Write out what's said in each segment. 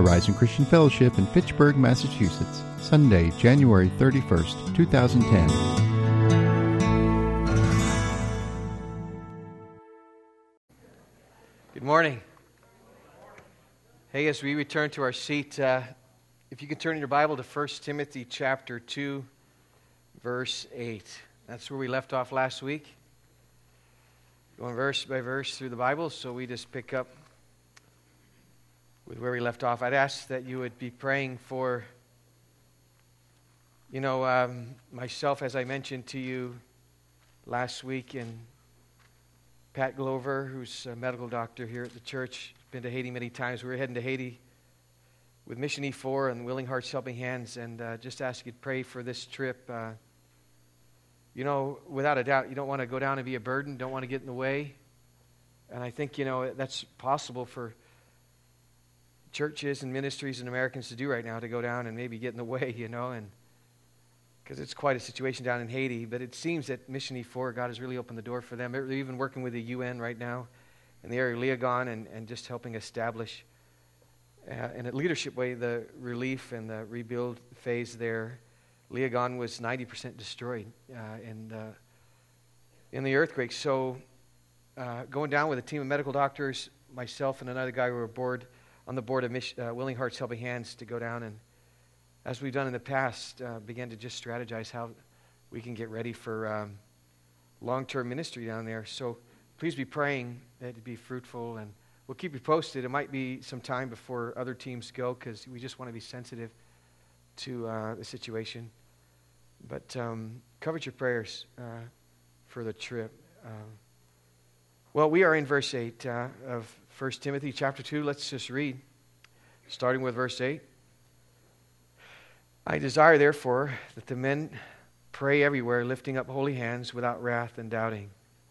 Horizon Christian Fellowship in Fitchburg, Massachusetts, Sunday, January 31st, 2010. Good morning. Hey, as we return to our seat, if you can turn your Bible to 1 Timothy chapter 2, verse 8. That's where we left off last week. Going verse by verse through the Bible, so we just pick up with where we left off. I'd ask that you would be praying for, myself, as I mentioned to you last week, and Pat Glover, who's a medical doctor here at the church, been to Haiti many times. We were heading to Haiti with Mission E4 and Willing Hearts Helping Hands, and just ask you to pray for this trip. Without a doubt, you don't want to go down and be a burden, don't want to get in the way. And I think, that's possible for churches and ministries and Americans to do right now, to go down and maybe get in the way, and because it's quite a situation down in Haiti. But it seems that Mission E4, God has really opened the door for them. They're even working with the UN right now in the area of Leogane and just helping establish, in a leadership way, the relief and the rebuild phase there. Leogane was 90% destroyed in the earthquake. So going down with a team of medical doctors, myself and another guy who were on the board of Willing Hearts Helping Hands, to go down and, as we've done in the past, begin to just strategize how we can get ready for long-term ministry down there. So please be praying that it be fruitful, and we'll keep you posted. It might be some time before other teams go, because we just want to be sensitive to the situation. But covet your prayers for the trip. We are in verse 8 of 1 Timothy chapter 2. Let's just read, starting with verse 8. I desire, therefore, that the men pray everywhere, lifting up holy hands without wrath and doubting.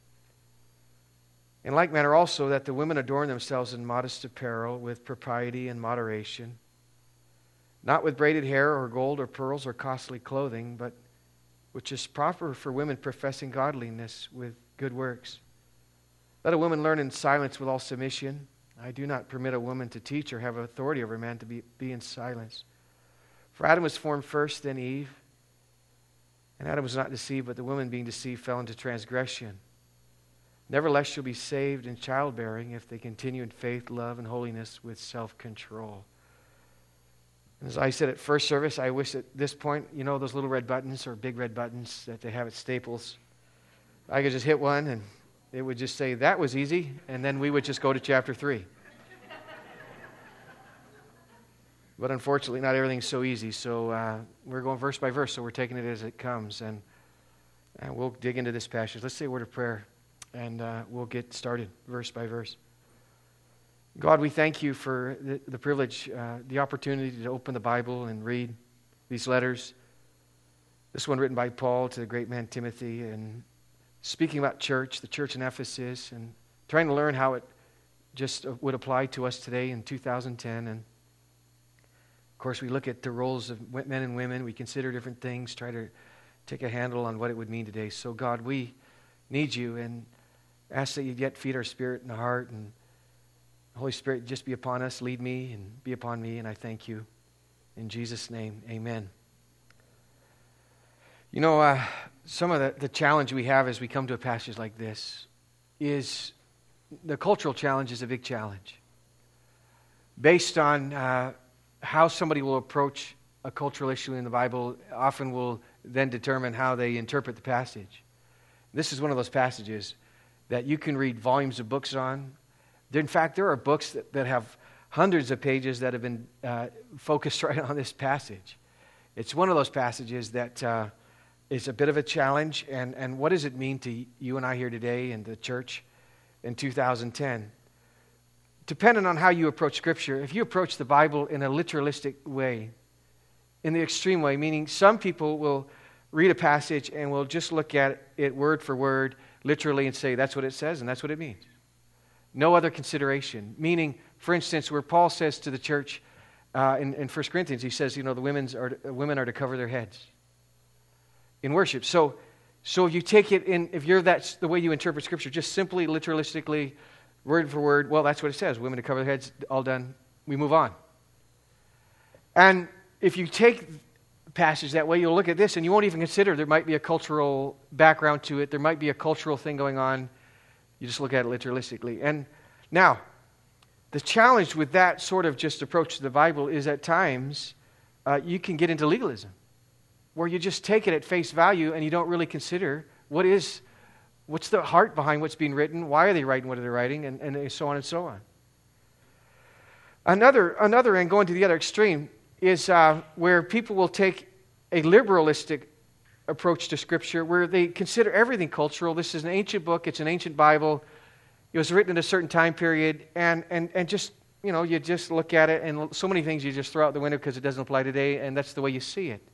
In like manner also, that the women adorn themselves in modest apparel, with propriety and moderation, not with braided hair or gold or pearls or costly clothing, but which is proper for women professing godliness with good works. Let a woman learn in silence with all submission. I do not permit a woman to teach or have authority over a man to be in silence. For Adam was formed first, then Eve. And Adam was not deceived, but the woman, being deceived, fell into transgression. Nevertheless, she'll be saved in childbearing if they continue in faith, love, and holiness with self-control. As I said at first service, I wish at this point, those little red buttons or big red buttons that they have at Staples, I could just hit one and it would just say, that was easy, and then we would just go to chapter 3. But unfortunately, not everything's so easy, so we're going verse by verse, so we're taking it as it comes, and we'll dig into this passage. Let's say a word of prayer, and we'll get started verse by verse. God, we thank you for the privilege, the opportunity to open the Bible and read these letters. This one written by Paul to the great man Timothy, and speaking about church, the church in Ephesus, and trying to learn how it just would apply to us today in 2010. And of course, we look at the roles of men and women. We consider different things, try to take a handle on what it would mean today. So God, we need you, and ask that you yet feed our spirit and heart, and Holy Spirit, just be upon us, lead me, and be upon me, and I thank you. In Jesus' name, amen. Some of the challenge we have as we come to a passage like this is the cultural challenge is a big challenge. Based on how somebody will approach a cultural issue in the Bible, often will then determine how they interpret the passage. This is one of those passages that you can read volumes of books on. In fact, there are books that have hundreds of pages that have been focused right on this passage. It's one of those passages that is a bit of a challenge. And what does it mean to you and I here today in the church in 2010? Depending on how you approach Scripture, if you approach the Bible in a literalistic way, in the extreme way, meaning some people will read a passage and will just look at it word for word, literally, and say, that's what it says and that's what it means. No other consideration. Meaning, for instance, where Paul says to the church in 1 Corinthians, he says, the women are to cover their heads in worship. So if you take it in, that's the way you interpret Scripture, just simply, literalistically, word for word, well, that's what it says. Women to cover their heads, all done. We move on. And if you take a passage that way, you'll look at this and you won't even consider there might be a cultural background to it. There might be a cultural thing going on. You just look at it literalistically. And now, the challenge with that sort of just approach to the Bible is at times you can get into legalism, where you just take it at face value and you don't really consider what's the heart behind what's being written, why are they writing what they're writing, and so on and so on. Another and going to the other extreme is where people will take a liberalistic approach to Scripture, where they consider everything cultural. This is an ancient book, it's an ancient Bible, it was written in a certain time period, and just, you just look at it, and so many things you just throw out the window because it doesn't apply today, and that's the way you see it.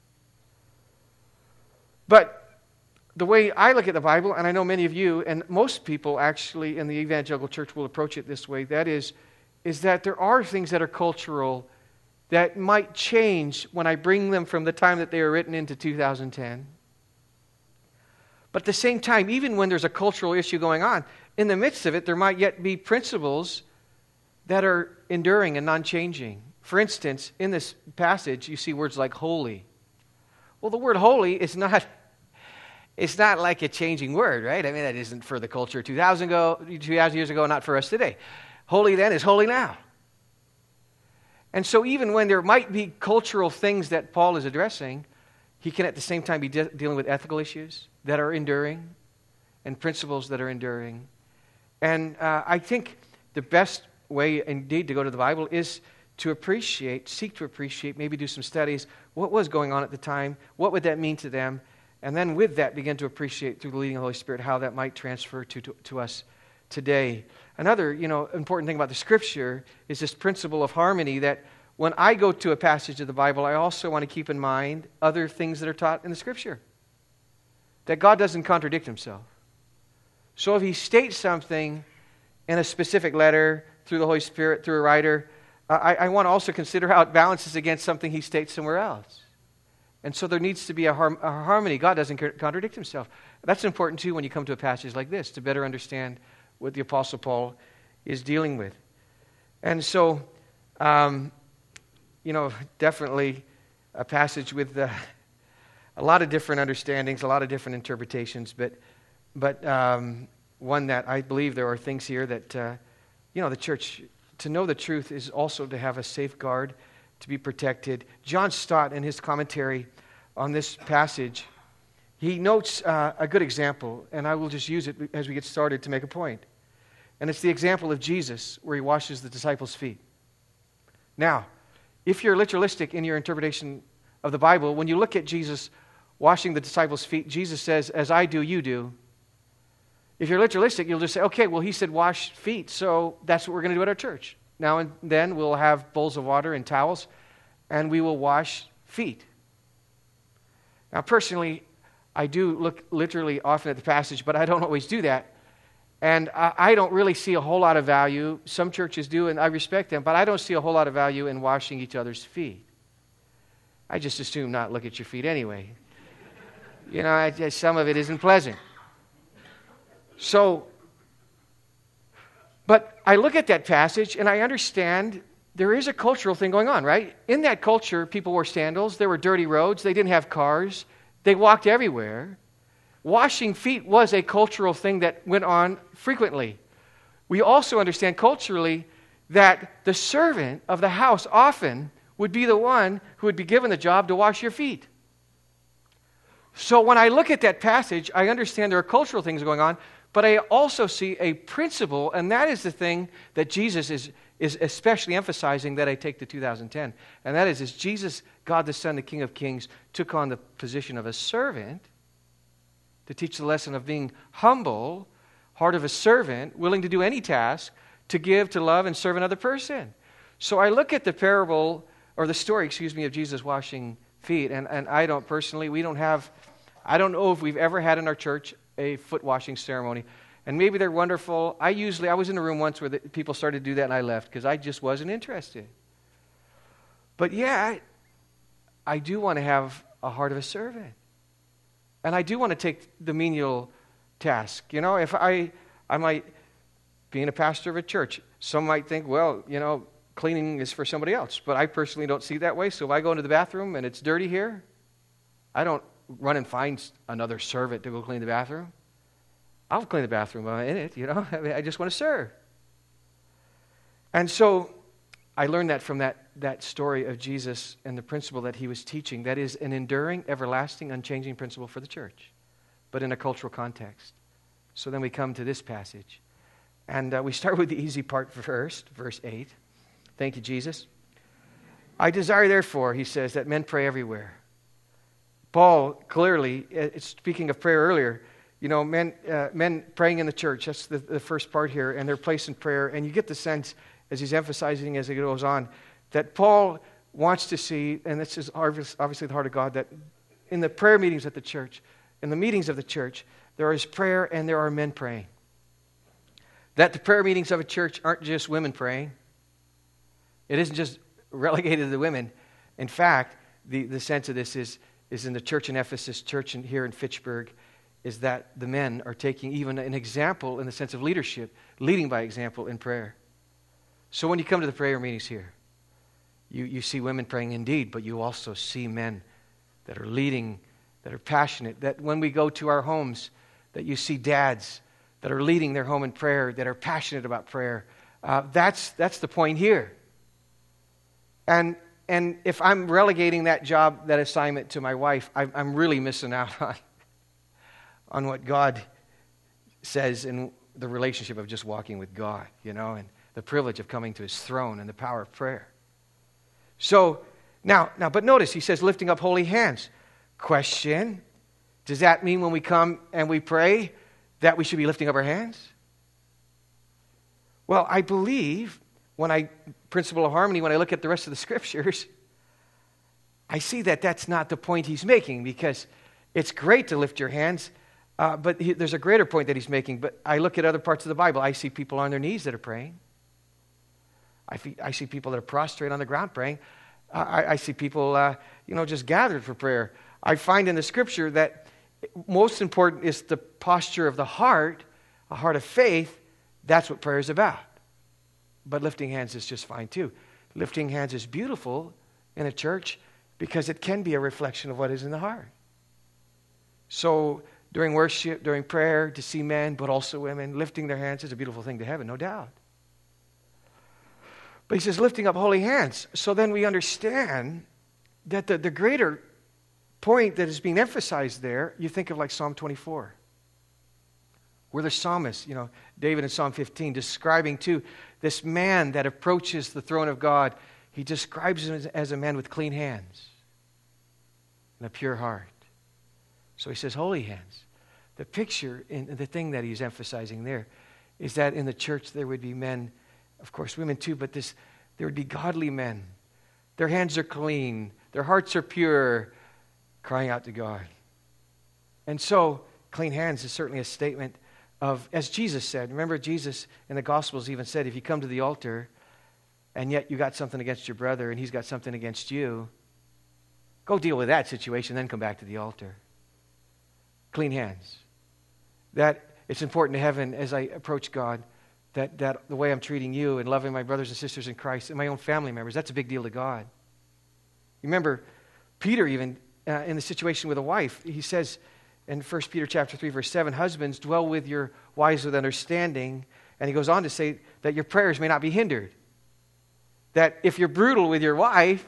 But the way I look at the Bible, and I know many of you, and most people actually in the evangelical church will approach it this way, that is that there are things that are cultural that might change when I bring them from the time that they were written into 2010. But at the same time, even when there's a cultural issue going on, in the midst of it, there might yet be principles that are enduring and non-changing. For instance, in this passage, you see words like holy. Well, the word holy is not like a changing word, right? I mean, that isn't for the culture 2,000 years ago, not for us today. Holy then is holy now. And so even when there might be cultural things that Paul is addressing, he can at the same time be dealing with ethical issues that are enduring and principles that are enduring. And I think the best way indeed to go to the Bible is to seek to appreciate, maybe do some studies, what was going on at the time, what would that mean to them, and then with that begin to appreciate through the leading of the Holy Spirit how that might transfer to us today. Another, important thing about the Scripture is this principle of harmony, that when I go to a passage of the Bible, I also want to keep in mind other things that are taught in the Scripture. That God doesn't contradict Himself. So if He states something in a specific letter through the Holy Spirit, through a writer, I want to also consider how it balances against something He states somewhere else. And so there needs to be a harmony. God doesn't contradict Himself. That's important too when you come to a passage like this, to better understand what the Apostle Paul is dealing with. And so, definitely a passage with a lot of different understandings, a lot of different interpretations, but one that I believe there are things here that, the church, to know the truth is also to have a safeguard, to be protected. John Stott, in his commentary on this passage, he notes a good example, and I will just use it as we get started to make a point. And it's the example of Jesus, where He washes the disciples' feet. Now, if you're literalistic in your interpretation of the Bible, when you look at Jesus washing the disciples' feet, Jesus says, "As I do, you do." If you're literalistic, you'll just say, okay, well, He said wash feet, so that's what we're going to do at our church. Now and then we'll have bowls of water and towels, and we will wash feet. Now, personally, I do look literally often at the passage, but I don't always do that. And I don't really see a whole lot of value. Some churches do, and I respect them, but I don't see a whole lot of value in washing each other's feet. I just assume not look at your feet anyway. Some of it isn't pleasant. So, but I look at that passage and I understand there is a cultural thing going on, right? In that culture, people wore sandals. There were dirty roads. They didn't have cars. They walked everywhere. Washing feet was a cultural thing that went on frequently. We also understand culturally that the servant of the house often would be the one who would be given the job to wash your feet. So when I look at that passage, I understand there are cultural things going on, but I also see a principle, and that is the thing that Jesus is especially emphasizing that I take to 2010. And that is Jesus, God the Son, the King of Kings, took on the position of a servant to teach the lesson of being humble, heart of a servant, willing to do any task, to give, to love, and serve another person. So I look at the parable, or the story, of Jesus washing feet, and I don't personally, I don't know if we've ever had in our church a foot washing ceremony. And maybe they're wonderful. I was in a room once where people started to do that and I left because I just wasn't interested. But yeah, I do want to have a heart of a servant. And I do want to take the menial task. If I might, being a pastor of a church, some might think, well, cleaning is for somebody else. But I personally don't see it that way. So if I go into the bathroom and it's dirty here, I don't run and find another servant to go clean the bathroom. I'll clean the bathroom while I'm in it, you know. I mean, I just want to serve. And so I learned that from that story of Jesus and the principle that he was teaching. That is an enduring, everlasting, unchanging principle for the church, but in a cultural context. So then we come to this passage. And we start with the easy part first, verse 8. Thank you, Jesus. I desire, therefore, he says, that men pray everywhere. Paul clearly, speaking of prayer earlier, you know, men praying in the church, that's the first part here, and their place in prayer. And you get the sense, as he's emphasizing as it goes on, that Paul wants to see, and this is obviously the heart of God, that in the prayer meetings at the church, in the meetings of the church, there is prayer and there are men praying. That the prayer meetings of a church aren't just women praying. It isn't just relegated to the women. In fact, the sense of this is in the church in Ephesus, church here in Fitchburg, is that the men are taking even an example in the sense of leadership, leading by example in prayer. So when you come to the prayer meetings here, you see women praying indeed, but you also see men that are leading, that are passionate, that when we go to our homes, that you see dads that are leading their home in prayer, that are passionate about prayer. That's the point here. And if I'm relegating that job, that assignment to my wife, I'm really missing out on what God says in the relationship of just walking with God, you know, and the privilege of coming to his throne and the power of prayer. So, now, but notice, he says, lifting up holy hands. Question, does that mean when we come and we pray that we should be lifting up our hands? Well, I believe principle of harmony, when I look at the rest of the scriptures, I see that that's not the point he's making, because it's great to lift your hands, but there's a greater point that he's making. But I look at other parts of the Bible, I see people on their knees that are praying. I see people that are prostrate on the ground praying. I see people, just gathered for prayer. I find in the scripture that most important is the posture of the heart, a heart of faith. That's what prayer is about. But lifting hands is just fine too. Lifting hands is beautiful in a church because it can be a reflection of what is in the heart. So during worship, during prayer, to see men, but also women, lifting their hands is a beautiful thing to heaven, no doubt. But he says lifting up holy hands. So then we understand that the greater point that is being emphasized there, you think of like Psalm 24. Where the psalmist, David in Psalm 15, describing too this man that approaches the throne of God, he describes him as a man with clean hands and a pure heart. So he says holy hands. The picture, and the thing that he's emphasizing there, is that in the church there would be men, of course women too, but there would be godly men. Their hands are clean, their hearts are pure, crying out to God. And so, clean hands is certainly a statement of, as Jesus said, remember Jesus in the Gospels even said, if you come to the altar and yet you got something against your brother and he's got something against you, go deal with that situation, then come back to the altar. Clean hands. That it's important to heaven as I approach God, that the way I'm treating you and loving my brothers and sisters in Christ and my own family members, that's a big deal to God. Remember, Peter even, in the situation with a wife, he says in 1 Peter chapter 3, verse 7, husbands, dwell with your wives with understanding. And he goes on to say that your prayers may not be hindered. That if you're brutal with your wife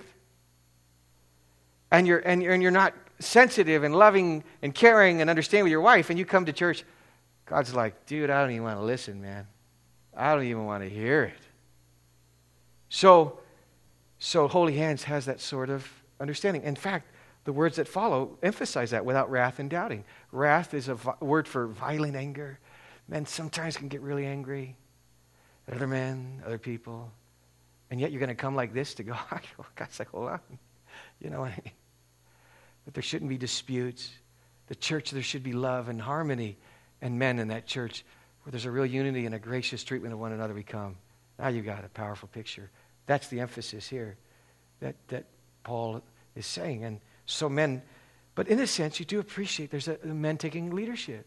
and you're not sensitive and loving and caring and understanding with your wife, and you come to church, God's like, dude, I don't even want to listen, man. I don't even want to hear it. So Holy Hands has that sort of understanding. In fact, the words that follow emphasize that, without wrath and doubting. Wrath is a word for violent anger. Men sometimes can get really angry at other men, other people. And yet you're going to come like this to God? God's like, hold on. But there shouldn't be disputes. The church, there should be love and harmony. And men in that church, where there's a real unity and a gracious treatment of one another, we come. Now you've got a powerful picture. That's the emphasis here that Paul is saying. And so men, but in a sense, you do appreciate there's men taking leadership.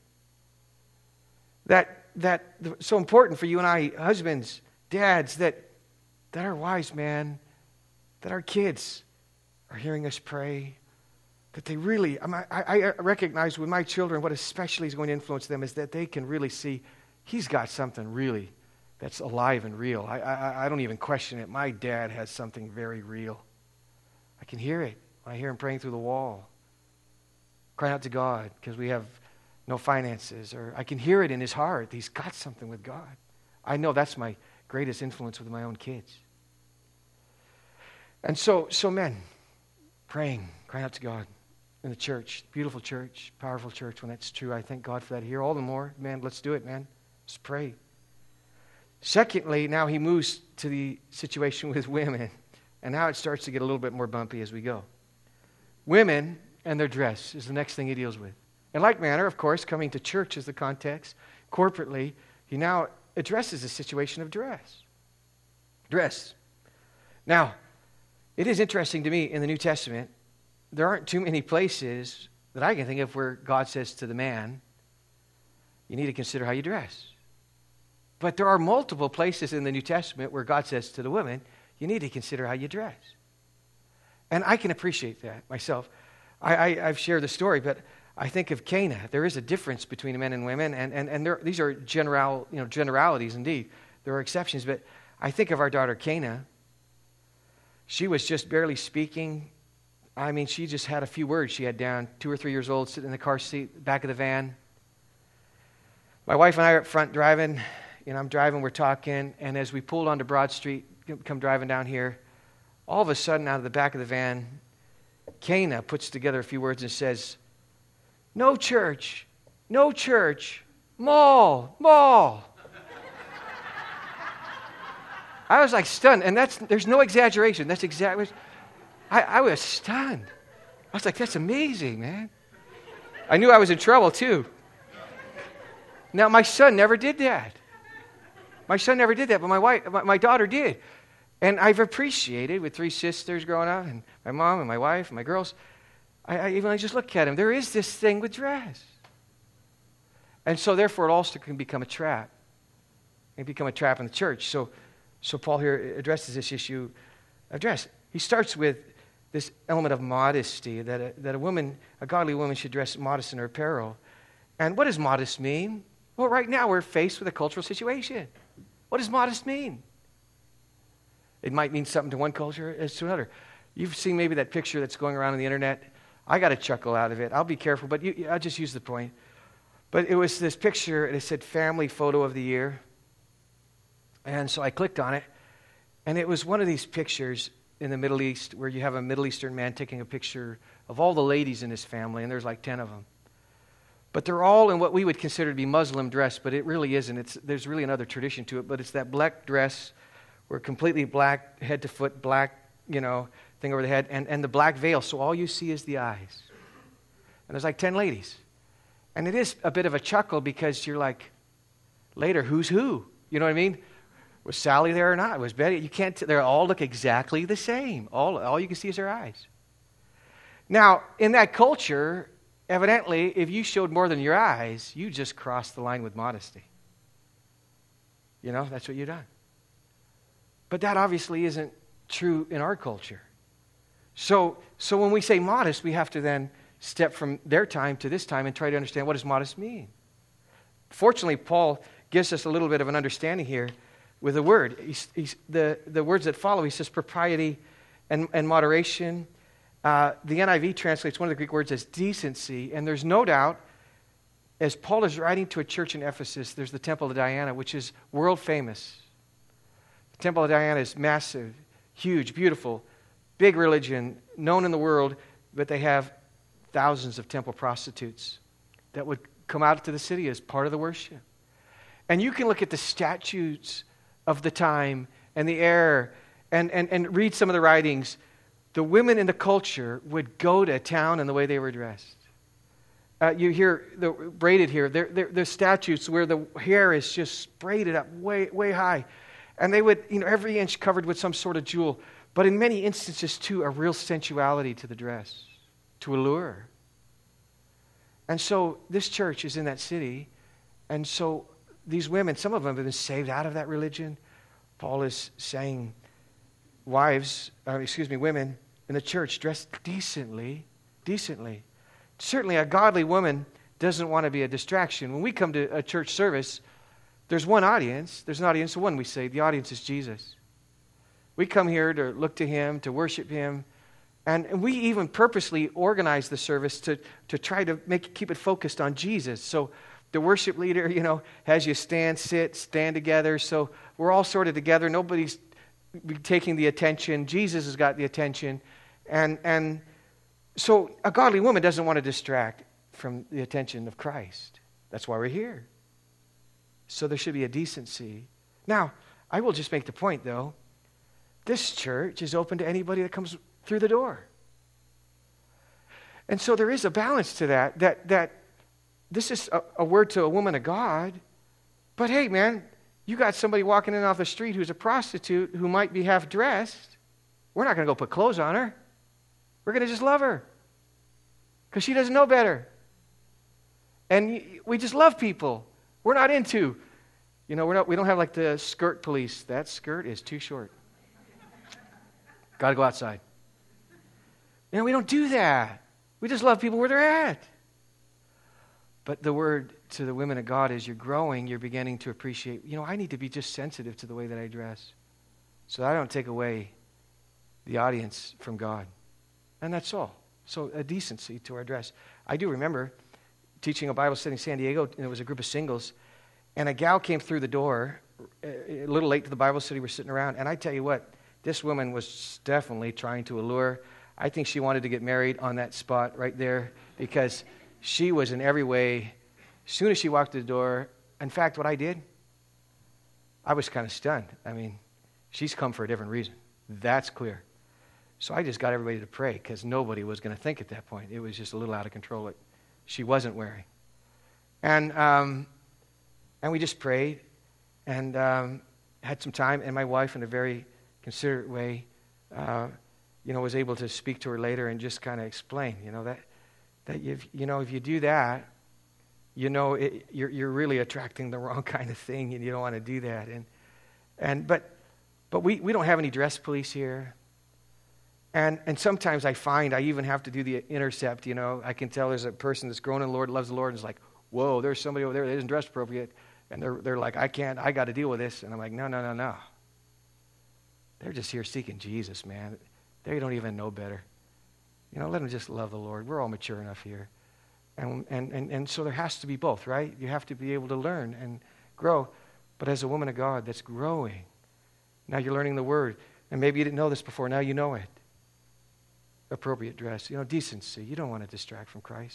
That's so important for you and I, husbands, dads, that that our wives, man, that our kids are hearing us pray, that they really, I recognize with my children what especially is going to influence them is that they can really see he's got something really that's alive and real. I don't even question it. My dad has something very real. I can hear it. I hear him praying through the wall, crying out to God because we have no finances, or I can hear it in his heart. He's got something with God. I know that's my greatest influence with my own kids. And so men, praying, crying out to God in the church, beautiful church, powerful church when that's true. I thank God for that here. All the more, man, let's do it, man. Let's pray. Secondly, now he moves to the situation with women, and now it starts to get a little bit more bumpy as we go. Women and their dress is the next thing he deals with. In like manner, of course, coming to church is the context. Corporately, he now addresses the situation of dress. Dress. Now, it is interesting to me in the New Testament, there aren't too many places that I can think of where God says to the man, you need to consider how you dress. But there are multiple places in the New Testament where God says to the woman, you need to consider how you dress. And I can appreciate that myself. I've shared the story, but I think of Cana. There is a difference between men and women, and these are generalities indeed. There are exceptions, but I think of our daughter Cana. She was just barely speaking. I mean, she just had a few words she had down, 2 or 3 years old, sitting in the car seat, back of the van. My wife and I are up front driving. I'm driving, we're talking, and as we pulled onto Broad Street, come driving down here, all of a sudden, out of the back of the van, Cana puts together a few words and says, no church, mall. I was like stunned, and there's no exaggeration. That's exactly, I was stunned. I was like, that's amazing, man. I knew I was in trouble too. Now, my son never did that. But my daughter did. And I've appreciated, with 3 sisters growing up, and my mom and my wife and my girls, I just look at him. There is this thing with dress. And so therefore it also can become a trap. It can become a trap in the church. So Paul here addresses this issue of dress. He starts with this element of modesty, that a godly woman should dress modest in her apparel. And what does modest mean? Well, right now we're faced with a cultural situation. What does modest mean? It might mean something to one culture as to another. You've seen maybe that picture that's going around on the internet. I got a chuckle out of it. I'll be careful, but I'll just use the point. But it was this picture, and it said family photo of the year. And so I clicked on it, and it was one of these pictures in the Middle East where you have a Middle Eastern man taking a picture of all the ladies in his family, and there's like 10 of them. But they're all in what we would consider to be Muslim dress, but it really isn't. There's really another tradition to it, but it's that black dress where completely black, head to foot, black, thing over the head, and the black veil, so all you see is the eyes. And there's like 10 ladies. And it is a bit of a chuckle because you're like, later, who's who? You know what I mean? Was Sally there or not? Was Betty? You can't, they all look exactly the same. All you can see is their eyes. Now, in that culture, evidently, if you showed more than your eyes, you just crossed the line with modesty. That's what you've done. But that obviously isn't true in our culture. So when we say modest, we have to then step from their time to this time and try to understand what does modest mean. Fortunately, Paul gives us a little bit of an understanding here with a word. The words that follow, he says propriety and moderation. The NIV translates one of the Greek words as decency, and there's no doubt, as Paul is writing to a church in Ephesus, there's the Temple of Diana, which is world famous. The Temple of Diana is massive, huge, beautiful, big religion, known in the world, but they have thousands of temple prostitutes that would come out to the city as part of the worship. And you can look at the statutes of the time and the era and read some of the writings. The women in the culture would go to town in the way they were dressed. You hear the braided hair. There's statutes where the hair is just braided up way, way high. And they would, every inch covered with some sort of jewel. But in many instances, too, a real sensuality to the dress, to allure. And so this church is in that city. And so these women, some of them have been saved out of that religion. Paul is saying, women in the church dress decently. Certainly a godly woman doesn't want to be a distraction. When we come to a church service, there's one audience. There's an audience of one, we say. The audience is Jesus. We come here to look to Him, to worship Him. And we even purposely organize the service to try to keep it focused on Jesus. So the worship leader, has you stand together. So we're all sort of together. Nobody's taking the attention. Jesus has got the attention. And so a godly woman doesn't want to distract from the attention of Christ. That's why we're here. So there should be a decency. Now, I will just make the point, though. This church is open to anybody that comes through the door. And so there is a balance to that this is a word to a woman of God. But hey, man, you got somebody walking in off the street who's a prostitute who might be half dressed. We're not going to go put clothes on her. We're going to just love her because she doesn't know better. And we just love people. We're not into, we don't have like the skirt police. That skirt is too short. Got to go outside. We don't do that. We just love people where they're at. But the word to the women of God is you're growing, you're beginning to appreciate, I need to be just sensitive to the way that I dress so I don't take away the audience from God. And that's all. So a decency to our dress. I do remember teaching a Bible study in San Diego, and it was a group of singles, and a gal came through the door, a little late to the Bible study, we're sitting around, and I tell you what, this woman was definitely trying to allure. I think she wanted to get married on that spot right there because she was in every way. As soon as she walked through the door, in fact, what I did, I was kind of stunned. She's come for a different reason. That's clear. So I just got everybody to pray because nobody was going to think at that point. It was just a little out of control what she wasn't wearing. And we just prayed and had some time, and my wife, in a very considerate way, was able to speak to her later and just kind of explain, that if you do that, you're really attracting the wrong kind of thing, and you don't want to do that. But we don't have any dress police here, and sometimes I find I even have to do the intercept. I can tell there's a person that's grown in the Lord, loves the Lord, and is like, whoa, there's somebody over there that isn't dressed appropriate, and they're like, I got to deal with this, and I'm like, no. They're just here seeking Jesus, man. They don't even know better. Let them just love the Lord. We're all mature enough here. And so there has to be both, right? You have to be able to learn and grow. But as a woman of God that's growing, now you're learning the Word. And maybe you didn't know this before. Now you know it. Appropriate dress. Decency. You don't want to distract from Christ.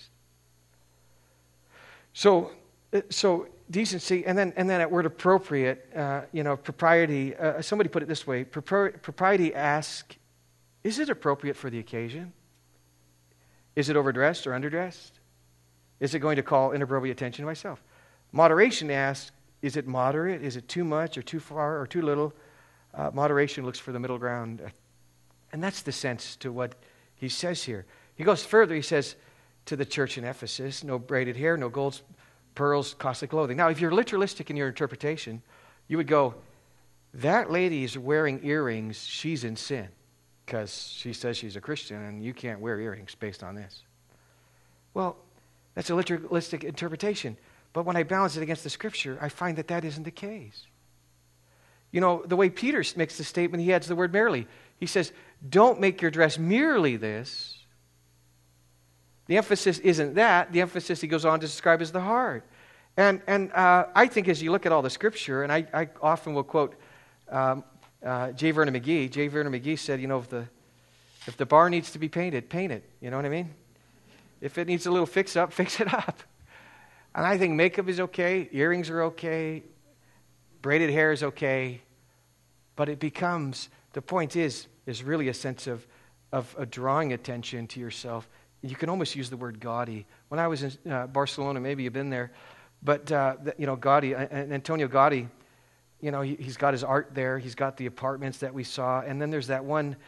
So decency, and then that word appropriate, propriety. Somebody put it this way: propriety asks, is it appropriate for the occasion? Is it overdressed or underdressed? Is it going to call inappropriate attention to myself? Moderation asks, is it moderate? Is it too much or too far or too little? Moderation looks for the middle ground. And that's the sense to what he says here. He goes further. He says to the church in Ephesus, no braided hair, no gold, pearls, costly clothing. Now, if you're literalistic in your interpretation, you would go, that lady is wearing earrings, she's in sin because she says she's a Christian and you can't wear earrings based on this. Well, that's a literalistic interpretation. But when I balance it against the Scripture, I find that isn't the case. The way Peter makes the statement, he adds the word merely. He says, don't make your dress merely this. The emphasis isn't that. The emphasis, he goes on to describe, is the heart. And I think as you look at all the Scripture, and I often will quote J. Vernon McGee. J. Vernon McGee said, if the bar needs to be painted, paint it. You know what I mean? If it needs a little fix up, fix it up. And I think makeup is okay, earrings are okay, braided hair is okay, but it becomes, the point is really a sense of drawing attention to yourself. You can almost use the word gaudy. When I was in Barcelona, maybe you've been there, but Gaudi, Antonio Gaudi, he's got his art there. He's got the apartments that we saw, and then there's that one,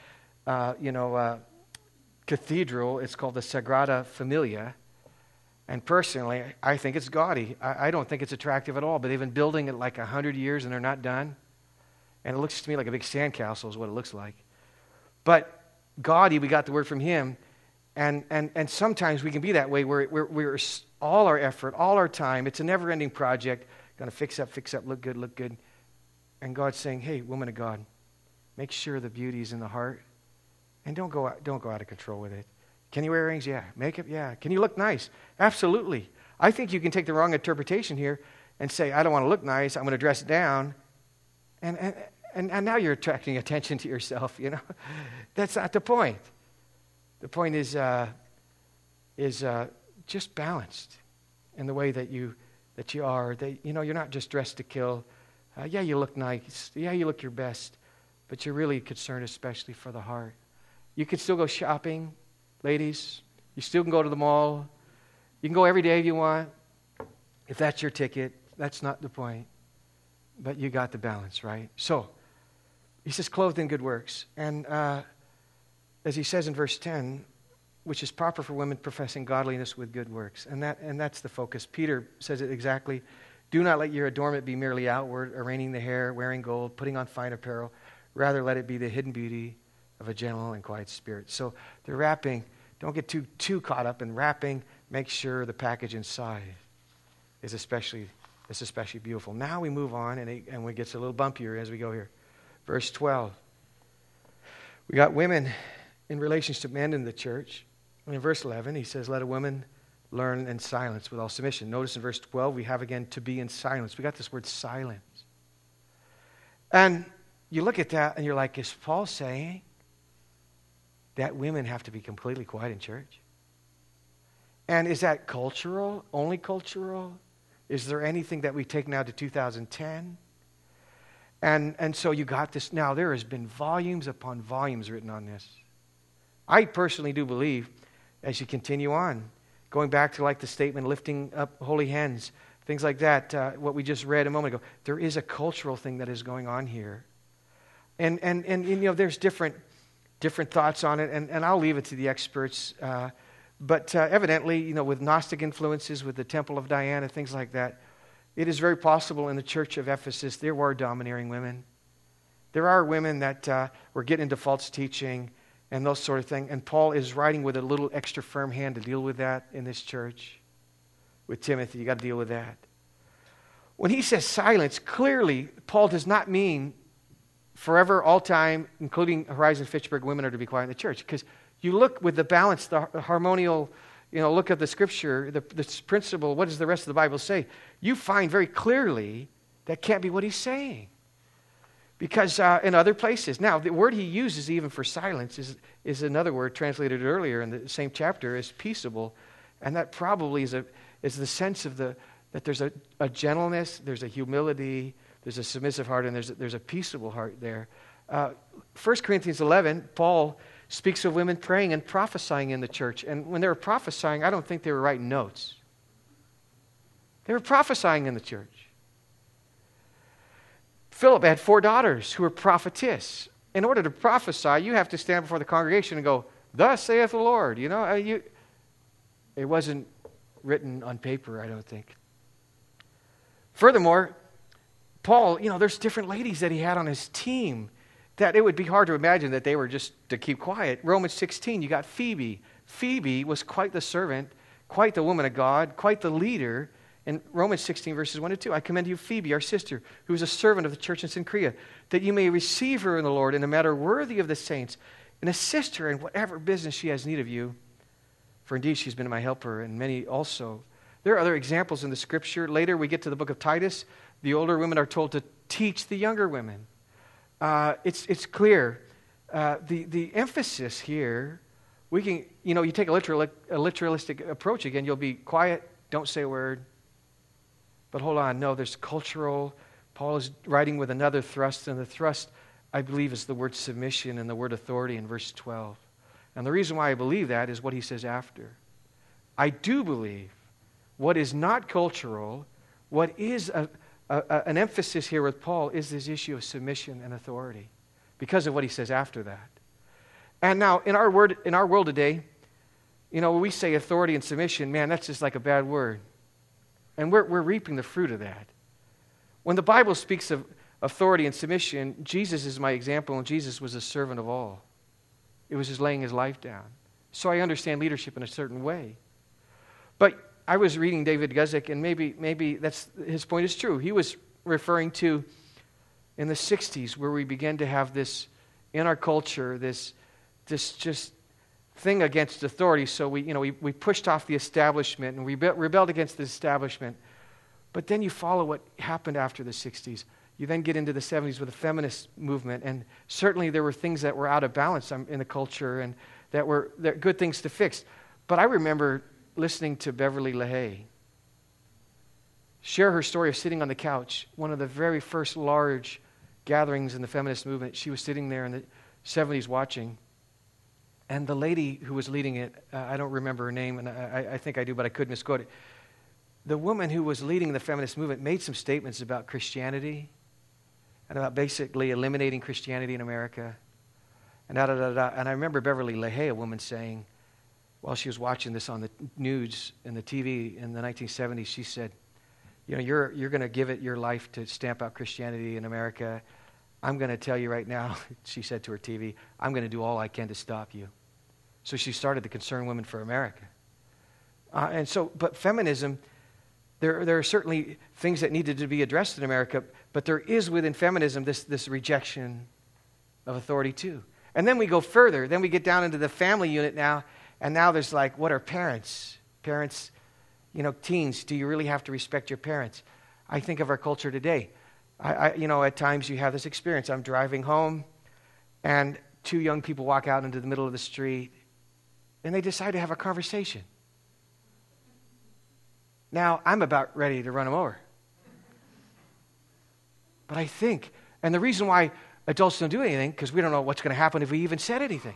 cathedral. It's called the Sagrada Familia, and personally, I think it's gaudy. I don't think it's attractive at all. But they've been building it like 100 years, and they're not done. And it looks to me like a big sandcastle is what it looks like. but gaudy, we got the word from him. And sometimes we can be that way where we're all our effort, all our time, it's a never-ending project, going to fix up, look good. And God's saying, hey, woman of God, make sure the beauty is in the heart, and don't go out of control with it. Can you wear earrings? Yeah. Makeup? Yeah. Can you look nice? Absolutely. I think you can take the wrong interpretation here and say, I don't want to look nice, I'm going to dress down. And now you're attracting attention to yourself, you know. That's not the point. The point is just balanced in the way that you are. That, you know, you're not just dressed to kill. Yeah, you look nice. Yeah, you look your best. But you're really concerned especially for the heart. You can still go shopping, ladies. You still can go to the mall. You can go every day if you want. If that's your ticket, that's not the point. But you got the balance, right? So, he says, clothed in good works. And as he says in verse 10, which is proper for women professing godliness with good works. And that's the focus. Peter says it exactly. Do not let your adornment be merely outward, arranging the hair, wearing gold, putting on fine apparel. Rather, let it be the hidden beauty of a gentle and quiet spirit. So the wrapping, don't get too caught up in wrapping. Make sure the package inside is especially beautiful. Now we move on, and it gets a little bumpier as we go here. Verse 12. We got women in relations to men in the church. And in verse 11, he says, let a woman learn in silence with all submission. Notice in verse 12, we have again to be in silence. We got this word silence. And you look at that and you're like, is Paul saying that women have to be completely quiet in church? And is that cultural, only cultural? Is there anything that we take now to 2010? And so you got this. Now, there has been volumes upon volumes written on this. I personally do believe, as you continue on, going back to like the statement, lifting up holy hands, things like that, what we just read a moment ago, there is a cultural thing that is going on here. And you know, there's different thoughts on it, and I'll leave it to the experts. But evidently, you know, with Gnostic influences, with the Temple of Diana, things like that, it is very possible in the church of Ephesus there were domineering women. There are women that were getting into false teaching and those sort of things. And Paul is writing with a little extra firm hand to deal with that in this church. With Timothy, you got to deal with that. When he says silence, clearly Paul does not mean forever, all time, including Horizon Fitchburg, women are to be quiet in the church. Because you look with the balance, the harmonial, you know, look at the scripture, this principle, what does the rest of the Bible say? You find very clearly that can't be what he's saying. Because in other places, now the word he uses even for silence is another word translated earlier in the same chapter as peaceable. And that probably is the sense of that there's a gentleness, there's a humility, there's a submissive heart, and there's a peaceable heart there. 1 Corinthians 11, Paul speaks of women praying and prophesying in the church. And when they were prophesying, I don't think they were writing notes. They were prophesying in the church. Philip had 4 daughters who were prophetess. In order to prophesy, you have to stand before the congregation and go, thus saith the Lord. You know, it wasn't written on paper, I don't think. Furthermore, Paul, you know, there's different ladies that he had on his team that it would be hard to imagine that they were just to keep quiet. Romans 16, you got Phoebe. Phoebe was quite the servant, quite the woman of God, quite the leader. In Romans 16, verses 1 to 2, I commend to you Phoebe, our sister, who is a servant of the church in Cenchrea, that you may receive her in the Lord in a matter worthy of the saints, and assist her in whatever business she has need of you. For indeed she's been my helper, and many also. There are other examples in the scripture. Later we get to the book of Titus. The older women are told to teach the younger women. It's clear. The emphasis here, we can, you know, you take a literalistic approach again, you'll be quiet, don't say a word. But hold on, no, there's cultural. Paul is writing with another thrust, and the thrust, I believe, is the word submission and the word authority in verse 12. And the reason why I believe that is what he says after. I do believe what is not cultural, what is an emphasis here with Paul is this issue of submission and authority because of what he says after that. And now, in our world today, you know, when we say authority and submission, man, that's just like a bad word. And we're reaping the fruit of that. When the Bible speaks of authority and submission, Jesus is my example, and Jesus was a servant of all. It was just laying his life down. So I understand leadership in a certain way. But I was reading David Guzik, and maybe that's his point is true. He was referring to in the 60s where we began to have this, in our culture, this just thing against authority. So we pushed off the establishment and we rebelled against the establishment. But then you follow what happened after the 60s. You then get into the 70s with the feminist movement, and certainly there were things that were out of balance in the culture and that were good things to fix. But I remember listening to Beverly LaHaye share her story of sitting on the couch, one of the very first large gatherings in the feminist movement. She was sitting there in the 70s watching, and the lady who was leading it, I don't remember her name, and I think I do, but I could misquote it. The woman who was leading the feminist movement made some statements about Christianity and about basically eliminating Christianity in America. And And I remember Beverly LaHaye, a woman, saying, while she was watching this on the news and the TV in the 1970s, she said, you're going to give it your life to stamp out Christianity in America. I'm going to tell you right now, she said to her TV, I'm going to do all I can to stop you. So she started the Concerned Women for America. But feminism, there are certainly things that needed to be addressed in America, but there is within feminism this rejection of authority too. And then we go further. Then we get down into the family unit now, and now there's like, what are parents? Parents, teens, do you really have to respect your parents? I think of our culture today. At times you have this experience. I'm driving home, and two young people walk out into the middle of the street, and they decide to have a conversation. Now, I'm about ready to run them over. But I think, and the reason why adults don't do anything, because we don't know what's going to happen if we even said anything.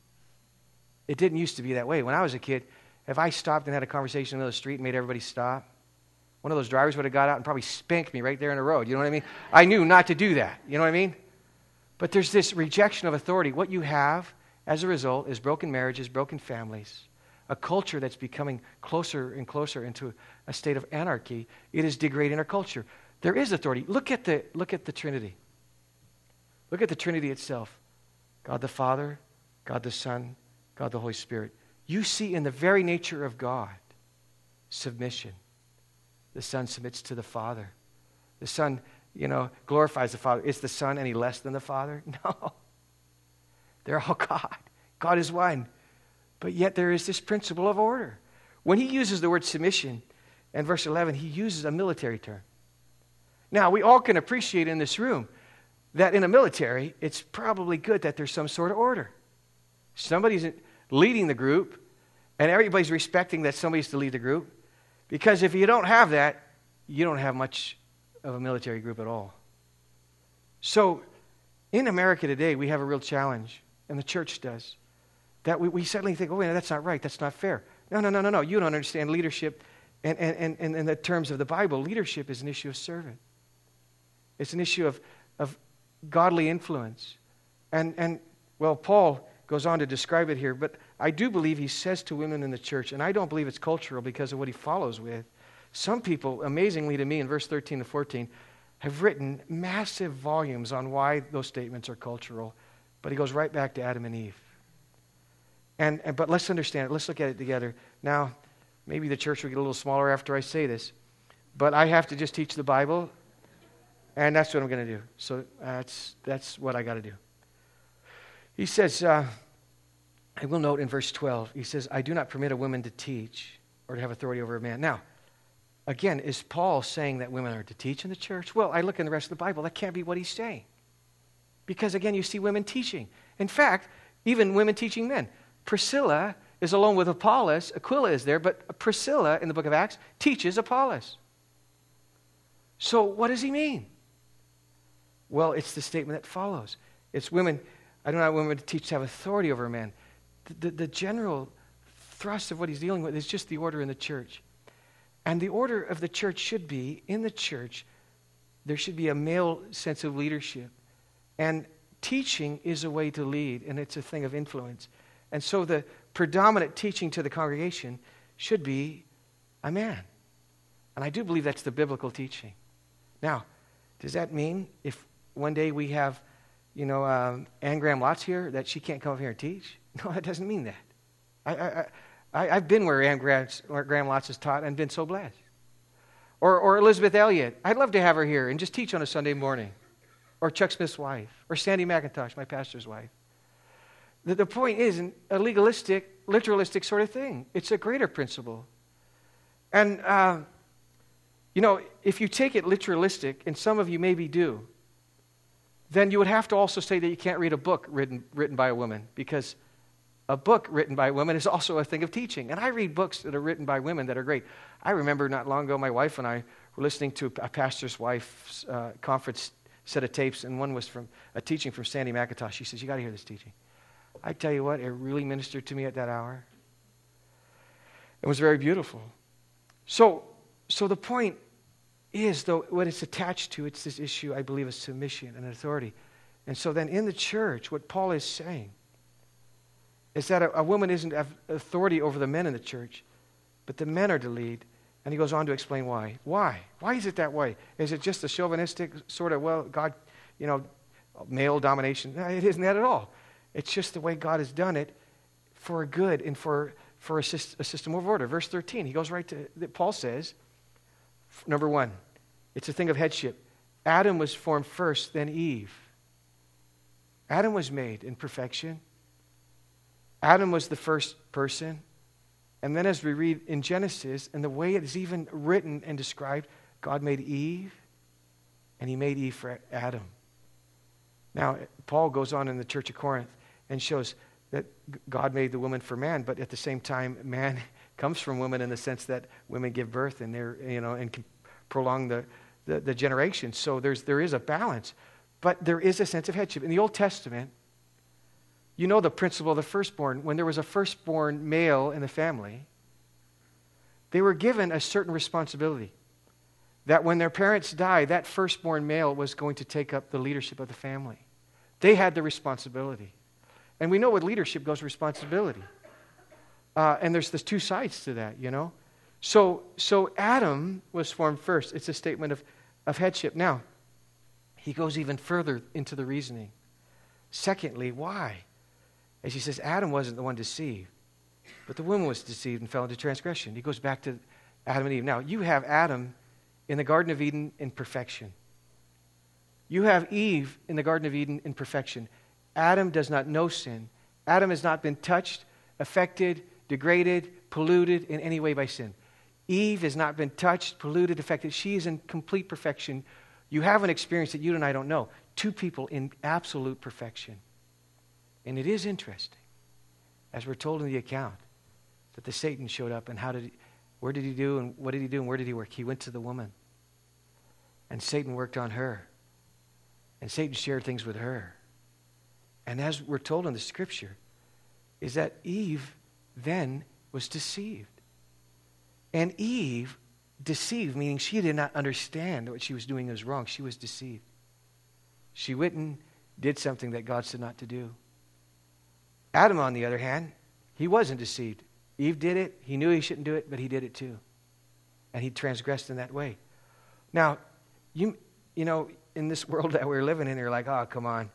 It didn't used to be that way. When I was a kid, if I stopped and had a conversation in the middle of the street and made everybody stop, one of those drivers would have got out and probably spanked me right there in the road. You know what I mean? I knew not to do that. You know what I mean? But there's this rejection of authority. What you have as a result is broken marriages, broken families, a culture that's becoming closer and closer into a state of anarchy. It is degrading our culture. There is authority. Look at the Trinity. Look at the Trinity itself. God the Father, God the Son, God the Holy Spirit. You see in the very nature of God, submission. The Son submits to the Father. The Son, glorifies the Father. Is the Son any less than the Father? No. They're all God. God is one. But yet there is this principle of order. When he uses the word submission, in verse 11, he uses a military term. Now, we all can appreciate in this room that in a military, it's probably good that there's some sort of order. Somebody's leading the group, and everybody's respecting that somebody's to lead the group. Because if you don't have that, you don't have much of a military group at all. So, in America today, we have a real challenge, and the church does, that we suddenly think, wait, that's not right, that's not fair. No, you don't understand leadership. And in the terms of the Bible, leadership is an issue of servant. It's an issue of godly influence. And Paul goes on to describe it here, but I do believe he says to women in the church, and I don't believe it's cultural because of what he follows with. Some people, amazingly to me, in verse 13 to 14, have written massive volumes on why those statements are cultural, but he goes right back to Adam and Eve. But let's understand it. Let's look at it together. Now, maybe the church will get a little smaller after I say this, but I have to just teach the Bible, and that's what I'm going to do. So that's what I got to do. He says, I will note in verse 12, he says, I do not permit a woman to teach or to have authority over a man. Now, again, is Paul saying that women are to teach in the church? Well, I look in the rest of the Bible. That can't be what he's saying. Because, again, you see women teaching. In fact, even women teaching men. Priscilla is alone with Apollos. Aquila is there, but Priscilla in the book of Acts teaches Apollos. So what does he mean? Well, it's the statement that follows. It's women, I don't want women to teach to have authority over a man. The general thrust of what he's dealing with is just the order in the church. And the order of the church should be, in the church, there should be a male sense of leadership. And teaching is a way to lead, and it's a thing of influence. And so the predominant teaching to the congregation should be a man. And I do believe that's the biblical teaching. Now, does that mean if one day we have, Ann Graham Lotz here, that she can't come up here and teach? No, that doesn't mean that. I've been where Graham Lotz has taught and been so blessed. Or Elizabeth Elliott. I'd love to have her here and just teach on a Sunday morning. Or Chuck Smith's wife. Or Sandy McIntosh, my pastor's wife. The point isn't a legalistic, literalistic sort of thing. It's a greater principle. And, if you take it literalistic, and some of you maybe do, then you would have to also say that you can't read a book written by a woman, because a book written by a woman is also a thing of teaching. And I read books that are written by women that are great. I remember not long ago, my wife and I were listening to a pastor's wife's conference set of tapes, and one was from a teaching from Sandy McIntosh. She says, you got to hear this teaching. I tell you what, it really ministered to me at that hour. It was very beautiful. So the point is, though, what it's attached to, it's this issue, I believe, of submission and authority. And so then in the church, what Paul is saying is that a woman isn't have authority over the men in the church, but the men are to lead. And he goes on to explain why. Why? Why is it that way? Is it just a chauvinistic sort of, well, God, male domination? No, it isn't that at all. It's just the way God has done it for a good and for a system of order. Verse 13, he goes right to, Paul says, number one, it's a thing of headship. Adam was formed first, then Eve. Adam was made in perfection. Adam was the first person. And then as we read in Genesis, and the way it is even written and described, God made Eve, and he made Eve for Adam. Now, Paul goes on in the church of Corinth and shows that God made the woman for man, but at the same time, man comes from woman in the sense that women give birth and they're, and can prolong the generation. So there is a balance. But there is a sense of headship. In the Old Testament, you know the principle of the firstborn. When there was a firstborn male in the family, they were given a certain responsibility. That when their parents died, that firstborn male was going to take up the leadership of the family. They had the responsibility. And we know with leadership goes responsibility. And there's two sides to that, So Adam was formed first. It's a statement of headship. Now, he goes even further into the reasoning. Secondly, why? As he says, Adam wasn't the one deceived, but the woman was deceived and fell into transgression. He goes back to Adam and Eve. Now, you have Adam in the Garden of Eden in perfection. You have Eve in the Garden of Eden in perfection. Adam does not know sin. Adam has not been touched, affected, degraded, polluted in any way by sin. Eve has not been touched, polluted, affected. She is in complete perfection. You have an experience that you and I don't know. Two people in absolute perfection. And it is interesting, as we're told in the account, that the Satan showed up and where did he do and what did he do and where did he work? He went to the woman. And Satan worked on her. And Satan shared things with her. And as we're told in the scripture, is that Eve then was deceived. And Eve deceived, meaning she did not understand that what she was doing was wrong. She was deceived. She went and did something that God said not to do. Adam, on the other hand, he wasn't deceived. Eve did it. He knew he shouldn't do it, but he did it too. And he transgressed in that way. Now, you know, in this world that we're living in, you're like, oh, come on.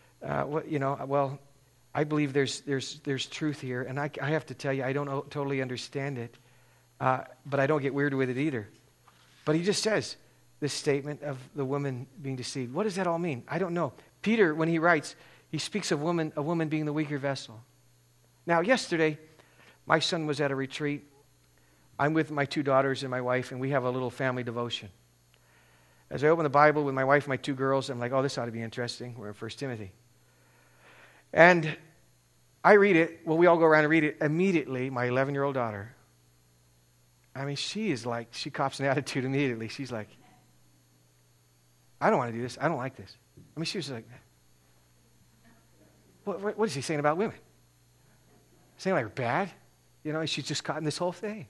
Well, I believe there's truth here, and I have to tell you, I don't totally understand it, but I don't get weird with it either. But he just says this statement of the woman being deceived. What does that all mean? I don't know. Peter, when he writes, he speaks of a woman being the weaker vessel. Now, yesterday, my son was at a retreat. I'm with my two daughters and my wife, and we have a little family devotion. As I open the Bible with my wife and my two girls, I'm like, oh, this ought to be interesting. We're in 1 Timothy. And I read it. Well, we all go around and read it. Immediately, my 11-year-old daughter, I mean, she cops an attitude immediately. She's like, I don't want to do this. I don't like this. I mean, she was like, what is he saying about women? Saying like bad? You know, she's just caught in this whole thing.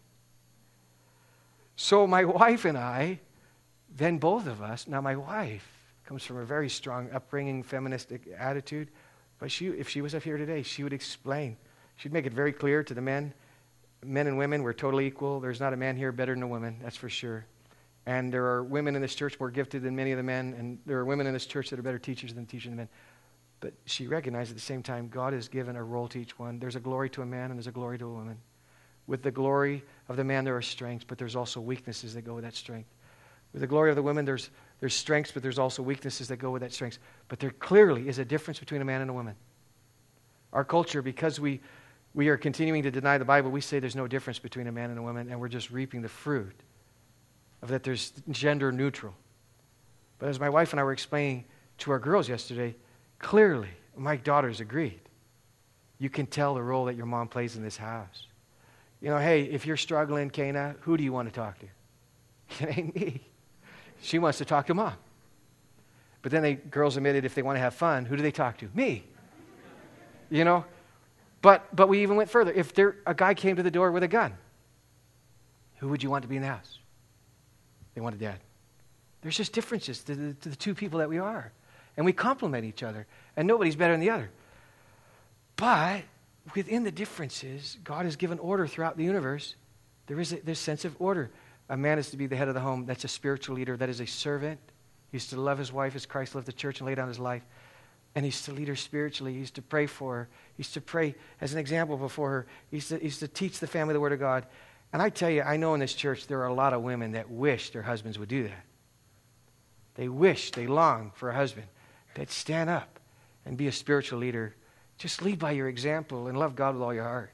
So my wife and I, then both of us, now my wife comes from a very strong upbringing, feministic attitude, but if she was up here today, she would explain. She'd make it very clear to the men and women, we're totally equal. There's not a man here better than a woman, that's for sure. And there are women in this church more gifted than many of the men, and there are women in this church that are better teachers than teaching the men. But she recognized at the same time, God has given a role to each one. There's a glory to a man and there's a glory to a woman. With the glory of the man, there are strengths, but there's also weaknesses that go with that strength. With the glory of the woman, there's strengths, but there's also weaknesses that go with that strengths. But there clearly is a difference between a man and a woman. Our culture, because we are continuing to deny the Bible, we say there's no difference between a man and a woman, and we're just reaping the fruit of that there's gender neutral. But as my wife and I were explaining to our girls yesterday, clearly, my daughters agreed. You can tell the role that your mom plays in this house. You know, hey, if you're struggling, Cana, who do you want to talk to? It ain't me. She wants to talk to Mom. But then girls admitted if they want to have fun, who do they talk to? Me. You know? But we even went further. If a guy came to the door with a gun, who would you want to be in the house? They wanted Dad. There's just differences to the two people that we are. And we complement each other. And nobody's better than the other. But within the differences, God has given order throughout the universe. There is this sense of order. A man is to be the head of the home. That's a spiritual leader. That is a servant. He's to love his wife as Christ loved the church and lay down his life. And he's to lead her spiritually. He's to pray for her. He's to pray as an example before her. He's to teach the family the Word of God. And I tell you, I know in this church there are a lot of women that wish their husbands would do that. They wish, they long for a husband that stand up and be a spiritual leader. Just lead by your example and love God with all your heart.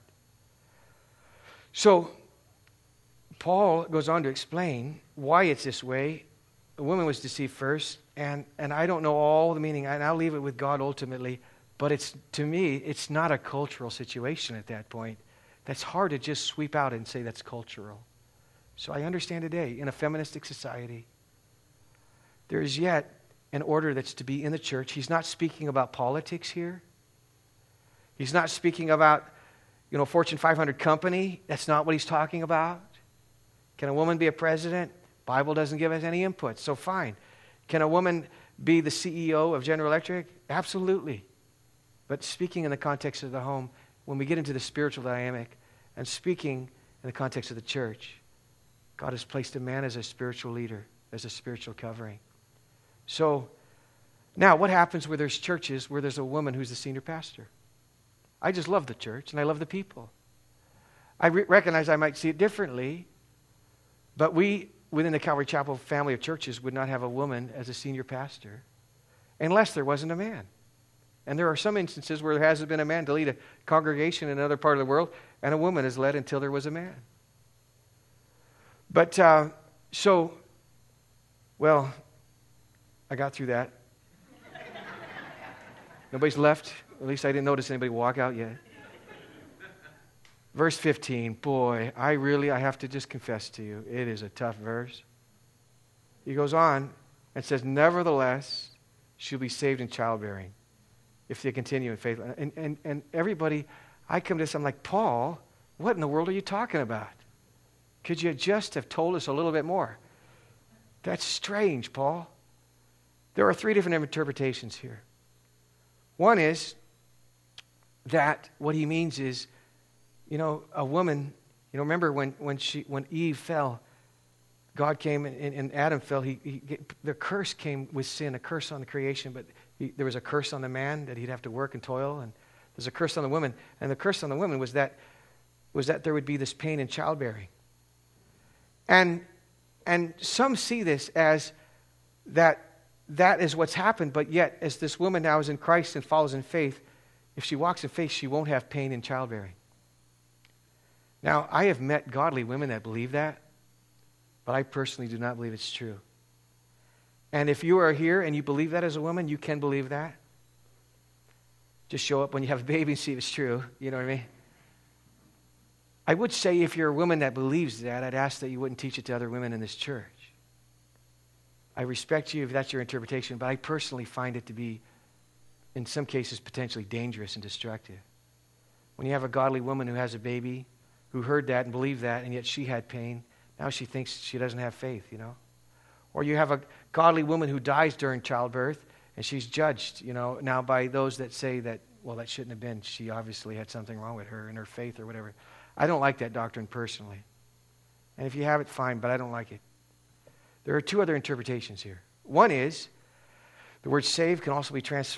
So, Paul goes on to explain why it's this way. The woman was deceived first, and I don't know all the meaning, and I'll leave it with God ultimately, but to me, it's not a cultural situation at that point. That's hard to just sweep out and say that's cultural. So I understand today, in a feministic society, there is yet an order that's to be in the church. He's not speaking about politics here. He's not speaking about, Fortune 500 company. That's not what he's talking about. Can a woman be a president? Bible doesn't give us any input, so fine. Can a woman be the CEO of General Electric? Absolutely. But speaking in the context of the home, when we get into the spiritual dynamic and speaking in the context of the church, God has placed a man as a spiritual leader, as a spiritual covering. So, now what happens where there's churches where there's a woman who's the senior pastor? I just love the church and I love the people. I recognize I might see it differently, but we, within the Calvary Chapel family of churches, would not have a woman as a senior pastor unless there wasn't a man. And there are some instances where there hasn't been a man to lead a congregation in another part of the world, and a woman is led until there was a man. But, I got through that. Nobody's left. At least I didn't notice anybody walk out yet. Verse 15, boy, I have to just confess to you, it is a tough verse. He goes on and says, nevertheless, she'll be saved in childbearing if they continue in faith. And everybody, I come to this, I'm like, Paul, what in the world are you talking about? Could you just have told us a little bit more? That's strange, Paul. There are three different interpretations here. One is that what he means is, a woman, remember when Eve fell, God came and Adam fell, the curse came with sin, a curse on the creation, but there was a curse on the man that he'd have to work and toil, and there's a curse on the woman, and the curse on the woman was that there would be this pain in childbearing. And some see this as that is what's happened, but yet as this woman now is in Christ and follows in faith, if she walks in faith, she won't have pain in childbearing. Now, I have met godly women that believe that, but I personally do not believe it's true. And if you are here and you believe that as a woman, you can believe that. Just show up when you have a baby and see if it's true. You know what I mean? I would say if you're a woman that believes that, I'd ask that you wouldn't teach it to other women in this church. I respect you if that's your interpretation, but I personally find it to be, in some cases, potentially dangerous and destructive. When you have a godly woman who has a baby, who heard that and believed that, and yet she had pain, now she thinks she doesn't have faith, Or you have a godly woman who dies during childbirth, and she's judged, now by those that say that, well, that shouldn't have been. She obviously had something wrong with her in her faith or whatever. I don't like that doctrine personally. And if you have it, fine, but I don't like it. There are two other interpretations here. One is, the word saved can also be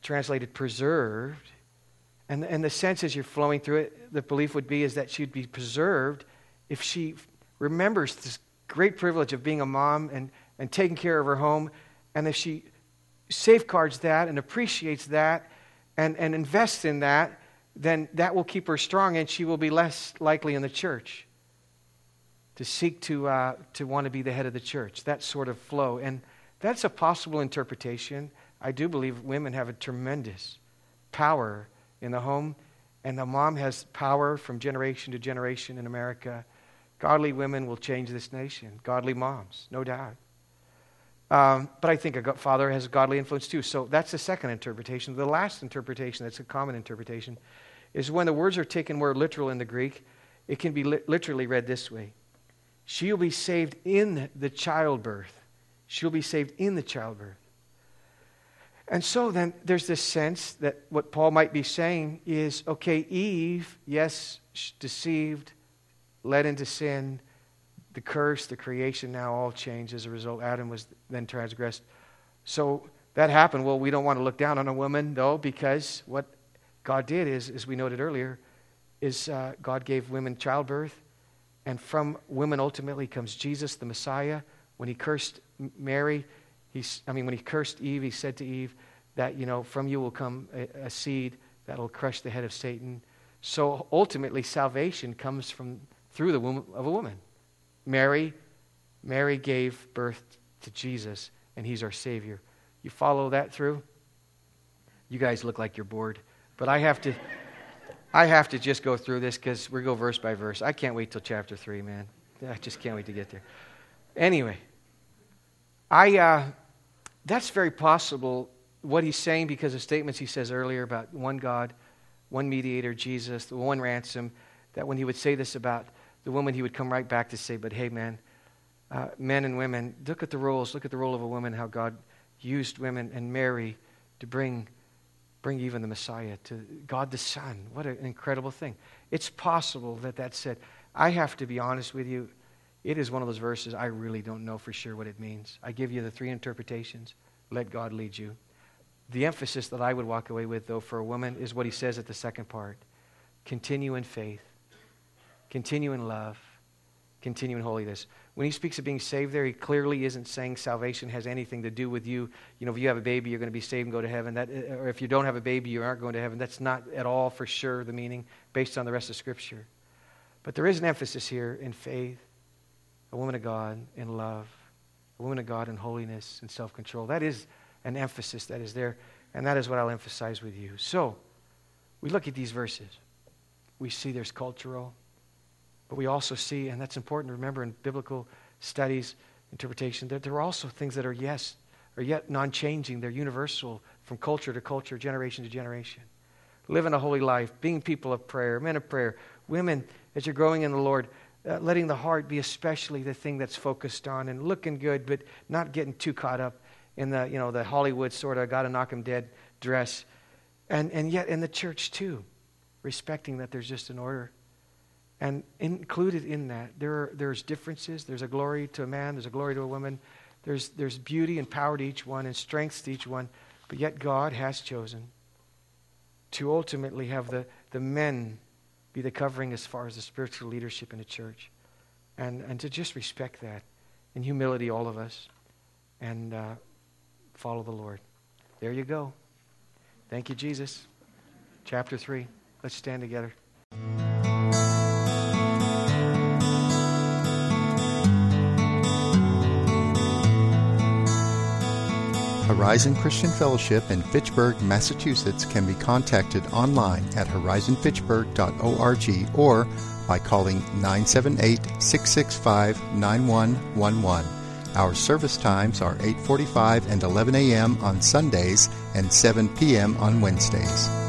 translated preserved. And the sense as you're flowing through it, the belief would be is that she'd be preserved if she remembers this great privilege of being a mom and taking care of her home, and if she safeguards that and appreciates that and invests in that, then that will keep her strong, and she will be less likely in the church to seek to want to be the head of the church. That sort of flow. And that's a possible interpretation. I do believe women have a tremendous power in the home, and the mom has power from generation to generation in America. Godly women will change this nation. Godly moms, no doubt. But I think a father has a godly influence too. So that's the second interpretation. The last interpretation, that's a common interpretation, is when the words are taken more literal in the Greek, it can be literally read this way. She'll be saved in the childbirth. She'll be saved in the childbirth. And so then there's this sense that what Paul might be saying is, okay, Eve, yes, deceived, led into sin, the curse, the creation now all changed as a result. Adam was then transgressed. So that happened. Well, we don't want to look down on a woman, though, because what God did is, as we noted earlier, is God gave women childbirth, and from women ultimately comes Jesus, the Messiah. When he cursed Mary, when he cursed Eve, he said to Eve that, from you will come a seed that will crush the head of Satan. So ultimately, salvation comes through the womb of a woman. Mary gave birth to Jesus, and he's our Savior. You follow that through? You guys look like you're bored, but I have to just go through this because we go verse by verse. I can't wait till chapter 3, man. I just can't wait to get there. Anyway, that's very possible what he's saying because of statements he says earlier about one God, one mediator, Jesus, the one ransom, that when he would say this about the woman, he would come right back to say, but hey, man, men and women, look at the role of a woman, how God used women and Mary to bring even the Messiah to God the Son. What an incredible thing. It's possible that said. I have to be honest with you. It is one of those verses I really don't know for sure what it means. I give you the 3 interpretations. Let God lead you. The emphasis that I would walk away with, though, for a woman is what he says at the second part. Continue in faith. Continue in love. Continue in holiness. When he speaks of being saved there, he clearly isn't saying salvation has anything to do with you. If you have a baby, you're going to be saved and go to heaven. Or if you don't have a baby, you aren't going to heaven. That's not at all for sure the meaning based on the rest of Scripture. But there is an emphasis here in faith, a woman of God in love, a woman of God in holiness and self-control. That is an emphasis that is there, and that is what I'll emphasize with you. So, we look at these verses. We see there's cultural, but we also see, and that's important to remember in biblical studies, interpretation, that there are also things that are yet non-changing. They're universal from culture to culture, generation to generation. Living a holy life, being people of prayer, men of prayer, women, as you're growing in the Lord, letting the heart be especially the thing that's focused on and looking good, but not getting too caught up in the Hollywood sort of gotta knock 'em dead dress. And yet in the church too, respecting that there's just an order. And included in that, there's differences. There's a glory to a man. There's a glory to a woman. There's beauty and power to each one and strength to each one. But yet God has chosen to ultimately have the men be the covering as far as the spiritual leadership in the church. And to just respect that in humility, all of us, and follow the Lord. There you go. Thank you, Jesus. Chapter 3. Let's stand together. Horizon Christian Fellowship in Fitchburg, Massachusetts can be contacted online at horizonfitchburg.org or by calling 978-665-9111. Our service times are 8:45 and 11 a.m. on Sundays and 7 p.m. on Wednesdays.